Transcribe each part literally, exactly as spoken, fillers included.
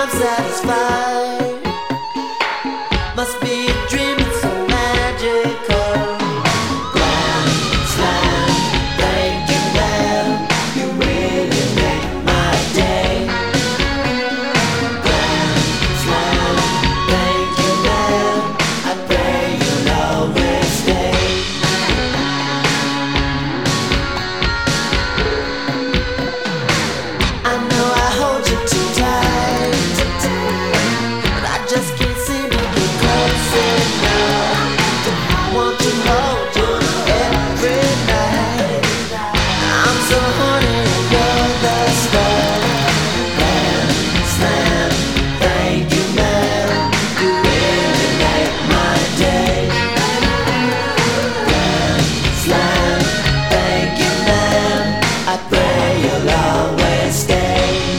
I'm satisfied. Must be a dream, it's so magical. Grand slam, thank you, man. You really make my day. Grand slam, thank you, man. I pray you'll always stay. I know I hold you too tight, but I just can't seem to get close enough to want to hold you every night. I'm so horny and you're the star. Grand slam, thank you, man. You really make my day. Grand slam, thank you, man. I pray you'll always stay.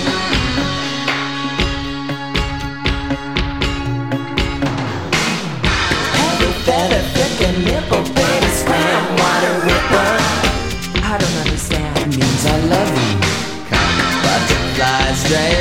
Better flick a nipple, baby, scram, water ripple. I don't understand. It means I love you. Come, butterfly, stray